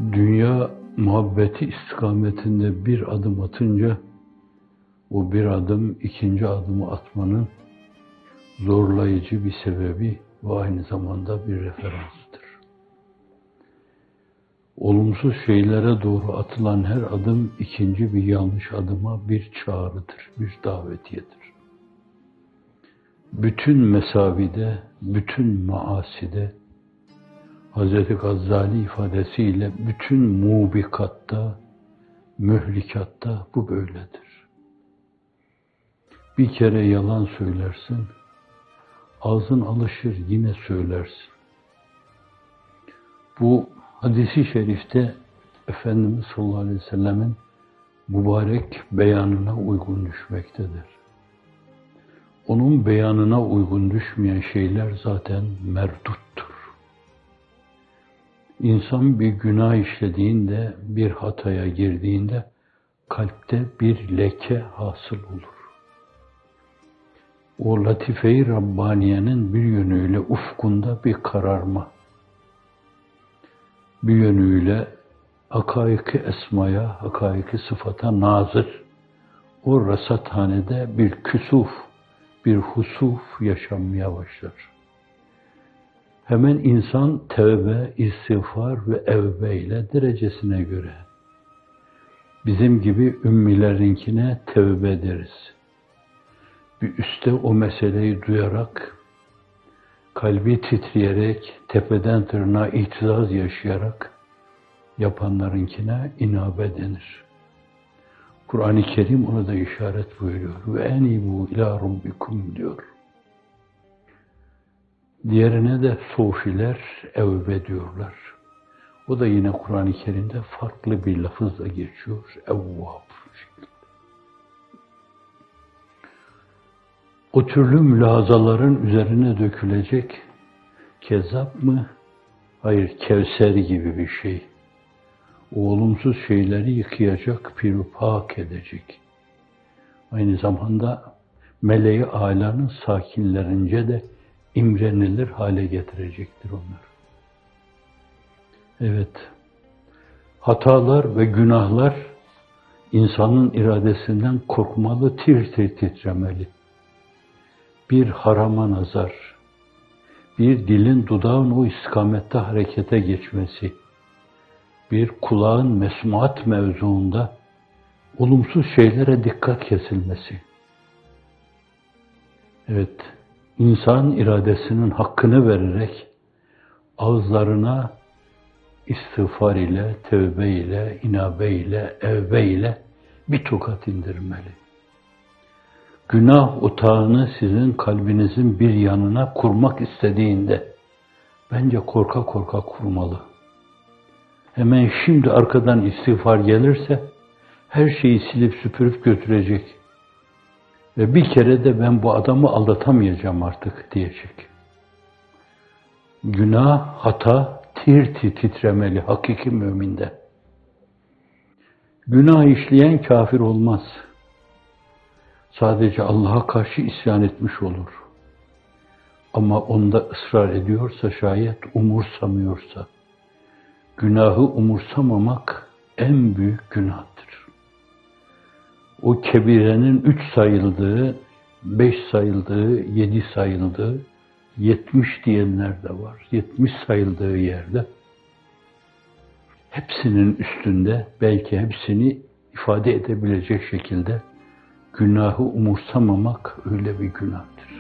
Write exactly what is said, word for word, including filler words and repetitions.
Dünya muhabbeti istikametinde bir adım atınca, o bir adım ikinci adımı atmanın zorlayıcı bir sebebi ve aynı zamanda bir referansıdır. Olumsuz şeylere doğru atılan her adım ikinci bir yanlış adıma bir çağrıdır, bir davetiyedir. Bütün mesavide, bütün maaside, Hazreti Gazali ifadesiyle bütün mubikatta, mühlikatta bu böyledir. Bir kere yalan söylersin, ağzın alışır yine söylersin. Bu hadisi şerifte Efendimiz sallallahu aleyhi ve sellemin mübarek beyanına uygun düşmektedir. Onun beyanına uygun düşmeyen şeyler zaten merduttur. İnsan bir günah işlediğinde, bir hataya girdiğinde kalpte bir leke hasıl olur. O latife-i Rabbaniye'nin bir yönüyle ufkunda bir kararma, bir yönüyle hakaiki esmaya, hakaiki sıfata nazır, o rasathanede bir küsuf, bir husuf yaşanmaya başlar. Hemen insan tevbe, istiğfar ve evbe ile derecesine göre, bizim gibi ümmilerinkine tevbe deriz. Bir üste o meseleyi duyarak, kalbi titreyerek, tepeden tırnağa itizaz yaşayarak yapanlarınkine inabe denir. Kur'an-ı Kerim ona da işaret buyuruyor. Ve enibu ila rabbikum diyor. Diğerine de sofiler evbe diyorlar. O da yine Kur'an-ı Kerim'de farklı bir lafızla geçiyor. Evvab. O türlü mülazaların üzerine dökülecek kezzap mı? Hayır, Kevser gibi bir şey. O olumsuz şeyleri yıkayacak, pürpak edecek. Aynı zamanda meleği âlanın sakinlerince de imrenilir hale getirecektir onlar. Evet, hatalar ve günahlar insanın iradesinden korkmalı, tir tir titremeli. Bir harama nazar, bir dilin dudağın o istikamette harekete geçmesi, bir kulağın mesmuat mevzuunda olumsuz şeylere dikkat kesilmesi. Evet, insan iradesinin hakkını vererek ağızlarına istiğfar ile, tevbe ile, inabe ile, evbe ile bir tokat indirmeli. Günah otağını sizin kalbinizin bir yanına kurmak istediğinde bence korka korka kurmalı. Hemen şimdi arkadan istiğfar gelirse her şeyi silip süpürüp götürecek. Ve bir kere de ben bu adamı aldatamayacağım artık diyecek. Günah, hata, tir tir titremeli hakiki müminde. Günah işleyen kafir olmaz. Sadece Allah'a karşı isyan etmiş olur. Ama onda ısrar ediyorsa şayet, umursamıyorsa, günahı umursamamak en büyük günahtır. O kebirenin üç sayıldığı, beş sayıldığı, yedi sayıldığı, yetmiş diyenler de var. Yetmiş sayıldığı yerde hepsinin üstünde, belki hepsini ifade edebilecek şekilde günahı umursamamak öyle bir günahtır.